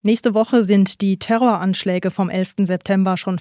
Nächste Woche sind die Terroranschläge vom 11. September schon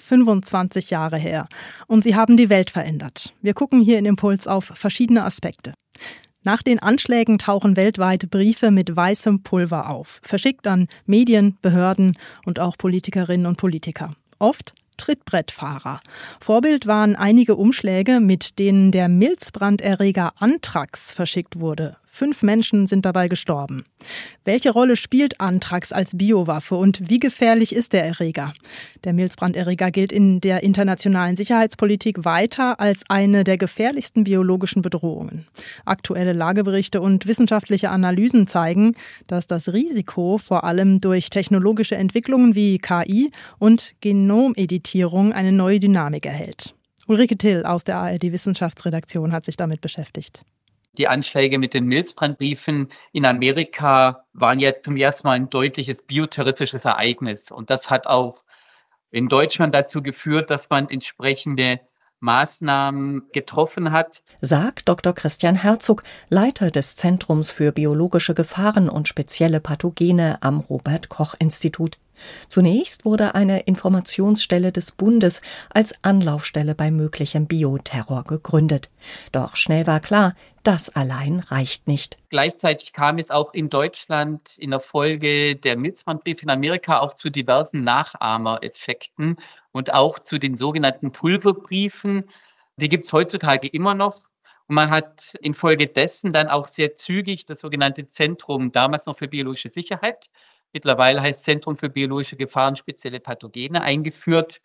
25 Jahre her. Und sie haben die Welt verändert. Wir gucken hier in Impuls auf verschiedene Aspekte. Nach den Anschlägen tauchen weltweit Briefe mit weißem Pulver auf. Verschickt an Medien, Behörden und auch Politikerinnen und Politiker. Oft Trittbrettfahrer. Vorbild waren einige Umschläge, mit denen der Milzbranderreger Anthrax verschickt wurde. 5 Menschen sind dabei gestorben. Welche Rolle spielt Anthrax als Biowaffe und wie gefährlich ist der Erreger? Der Milzbranderreger gilt in der internationalen Sicherheitspolitik weiter als eine der gefährlichsten biologischen Bedrohungen. Aktuelle Lageberichte und wissenschaftliche Analysen zeigen, dass das Risiko vor allem durch technologische Entwicklungen wie KI und Genomeditierung eine neue Dynamik erhält. Ulrike Till aus der ARD-Wissenschaftsredaktion hat sich damit beschäftigt. Die Anschläge mit den Milzbrandbriefen in Amerika waren ja zum ersten Mal ein deutliches bioterroristisches Ereignis. Und das hat auch in Deutschland dazu geführt, dass man entsprechende Maßnahmen getroffen hat. Sagt Dr. Christian Herzog, Leiter des Zentrums für biologische Gefahren und spezielle Pathogene am Robert-Koch-Institut. Zunächst wurde eine Informationsstelle des Bundes als Anlaufstelle bei möglichem Bioterror gegründet. Doch schnell war klar, das allein reicht nicht. Gleichzeitig kam es auch in Deutschland in der Folge der Milzbrandbriefe in Amerika auch zu diversen Nachahmereffekten und auch zu den sogenannten Pulverbriefen. Die gibt es heutzutage immer noch. Und man hat infolgedessen dann auch sehr zügig das sogenannte Zentrum, damals noch für biologische Sicherheit, mittlerweile heißt Zentrum für biologische Gefahren, spezielle Pathogene, eingeführt,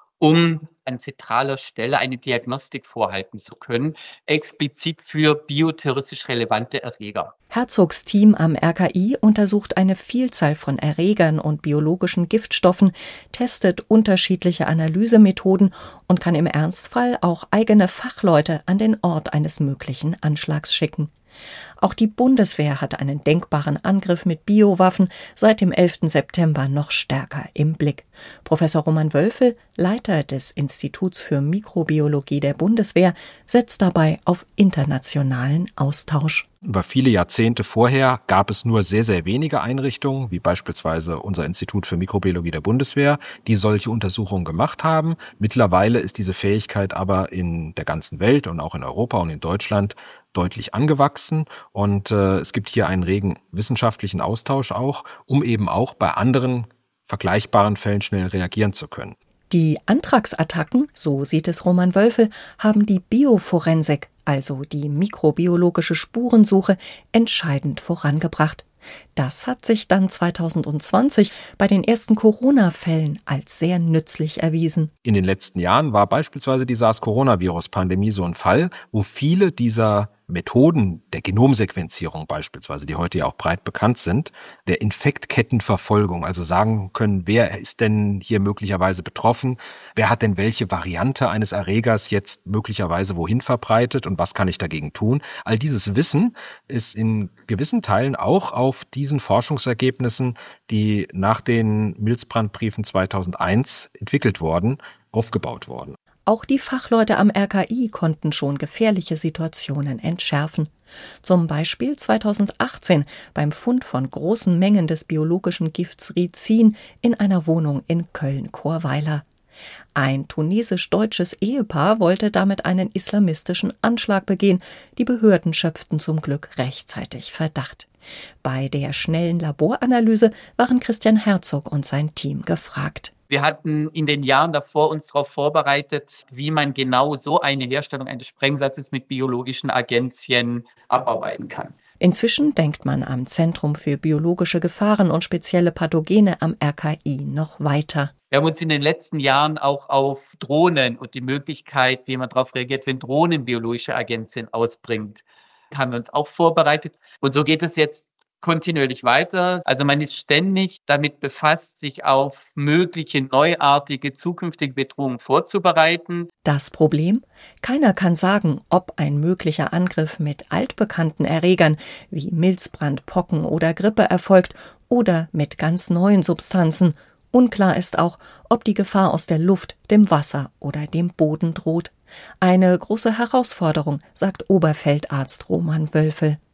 um an zentraler Stelle eine Diagnostik vorhalten zu können, explizit für bioterroristisch relevante Erreger. Herzogs Team am RKI untersucht eine Vielzahl von Erregern und biologischen Giftstoffen, testet unterschiedliche Analysemethoden und kann im Ernstfall auch eigene Fachleute an den Ort eines möglichen Anschlags schicken. Auch die Bundeswehr hat einen denkbaren Angriff mit Biowaffen seit dem 11. September noch stärker im Blick. Professor Roman Wölfel, Leiter des Instituts für Mikrobiologie der Bundeswehr, setzt dabei auf internationalen Austausch. Über viele Jahrzehnte vorher gab es nur sehr, sehr wenige Einrichtungen, wie beispielsweise unser Institut für Mikrobiologie der Bundeswehr, die solche Untersuchungen gemacht haben. Mittlerweile ist diese Fähigkeit aber in der ganzen Welt und auch in Europa und in Deutschland deutlich angewachsen. Und es gibt hier einen regen wissenschaftlichen Austausch auch, um eben auch bei anderen vergleichbaren Fällen schnell reagieren zu können. Die Anthrax-Attacken, so sieht es Roman Wölfel, haben die Bioforensik, also die mikrobiologische Spurensuche, entscheidend vorangebracht. Das hat sich dann 2020 bei den ersten Corona-Fällen als sehr nützlich erwiesen. In den letzten Jahren war beispielsweise die SARS-Coronavirus-Pandemie so ein Fall, wo viele dieser Methoden der Genomsequenzierung beispielsweise, die heute ja auch breit bekannt sind, der Infektkettenverfolgung, also sagen können, wer ist denn hier möglicherweise betroffen, wer hat denn welche Variante eines Erregers jetzt möglicherweise wohin verbreitet und was kann ich dagegen tun. All dieses Wissen ist in gewissen Teilen auch auf diesen Forschungsergebnissen, die nach den Milzbrandbriefen 2001 entwickelt wurden, aufgebaut worden. Auch die Fachleute am RKI konnten schon gefährliche Situationen entschärfen. Zum Beispiel 2018 beim Fund von großen Mengen des biologischen Gifts Ricin in einer Wohnung in Köln-Chorweiler. Ein tunesisch-deutsches Ehepaar wollte damit einen islamistischen Anschlag begehen. Die Behörden schöpften zum Glück rechtzeitig Verdacht. Bei der schnellen Laboranalyse waren Christian Herzog und sein Team gefragt. Wir hatten in den Jahren davor uns darauf vorbereitet, wie man genau so eine Herstellung eines Sprengsatzes mit biologischen Agenzien abarbeiten kann. Inzwischen denkt man am Zentrum für biologische Gefahren und spezielle Pathogene am RKI noch weiter. Wir haben uns in den letzten Jahren auch auf Drohnen und die Möglichkeit, wie man darauf reagiert, wenn Drohnen biologische Agenzien ausbringt, haben wir uns auch vorbereitet. Und so geht es jetzt kontinuierlich weiter. Also man ist ständig damit befasst, sich auf mögliche neuartige zukünftige Bedrohungen vorzubereiten. Das Problem? Keiner kann sagen, ob ein möglicher Angriff mit altbekannten Erregern wie Milzbrand, Pocken oder Grippe erfolgt oder mit ganz neuen Substanzen. Unklar ist auch, ob die Gefahr aus der Luft, dem Wasser oder dem Boden droht. Eine große Herausforderung, sagt Oberfeldarzt Roman Wölfel.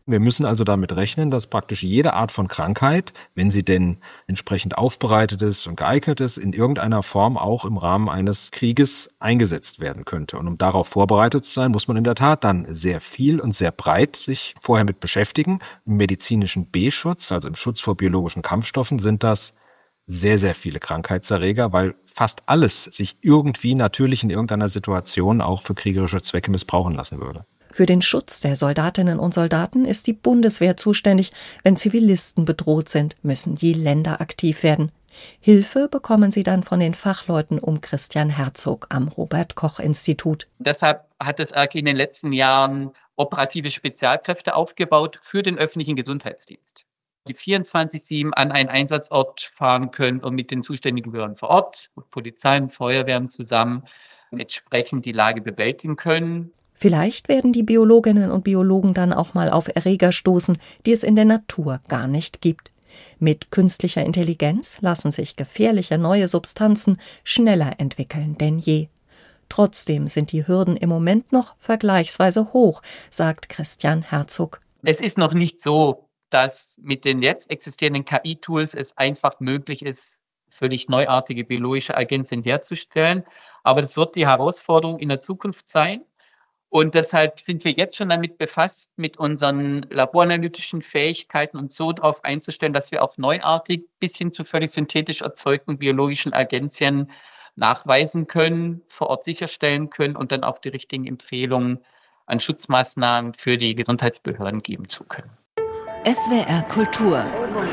Wir müssen also damit rechnen, dass praktisch jede Art von Krankheit, wenn sie denn entsprechend aufbereitet ist und geeignet ist, in irgendeiner Form auch im Rahmen eines Krieges eingesetzt werden könnte. Und um darauf vorbereitet zu sein, muss man in der Tat dann sehr viel und sehr breit sich vorher mit beschäftigen. Im medizinischen B-Schutz, also im Schutz vor biologischen Kampfstoffen, sind das sehr, sehr viele Krankheitserreger, weil fast alles sich irgendwie natürlich in irgendeiner Situation auch für kriegerische Zwecke missbrauchen lassen würde. Für den Schutz der Soldatinnen und Soldaten ist die Bundeswehr zuständig. Wenn Zivilisten bedroht sind, müssen die Länder aktiv werden. Hilfe bekommen sie dann von den Fachleuten um Christian Herzog am Robert-Koch-Institut. Deshalb hat das RKI in den letzten Jahren operative Spezialkräfte aufgebaut für den öffentlichen Gesundheitsdienst, die 24/7 an einen Einsatzort fahren können und mit den zuständigen Behörden vor Ort, Polizei und Feuerwehren zusammen entsprechend die Lage bewältigen können. Vielleicht werden die Biologinnen und Biologen dann auch mal auf Erreger stoßen, die es in der Natur gar nicht gibt. Mit künstlicher Intelligenz lassen sich gefährliche neue Substanzen schneller entwickeln denn je. Trotzdem sind die Hürden im Moment noch vergleichsweise hoch, sagt Christian Herzog. Es ist noch nicht so, dass mit den jetzt existierenden KI-Tools es einfach möglich ist, völlig neuartige biologische Agenzien herzustellen. Aber das wird die Herausforderung in der Zukunft sein. Und deshalb sind wir jetzt schon damit befasst, mit unseren laboranalytischen Fähigkeiten und so darauf einzustellen, dass wir auch neuartig bis hin zu völlig synthetisch erzeugten biologischen Agenzien nachweisen können, vor Ort sicherstellen können und dann auch die richtigen Empfehlungen an Schutzmaßnahmen für die Gesundheitsbehörden geben zu können. SWR Kultur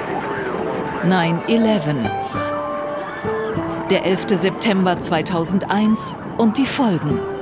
9/11. Der 11. September 2001 und die Folgen.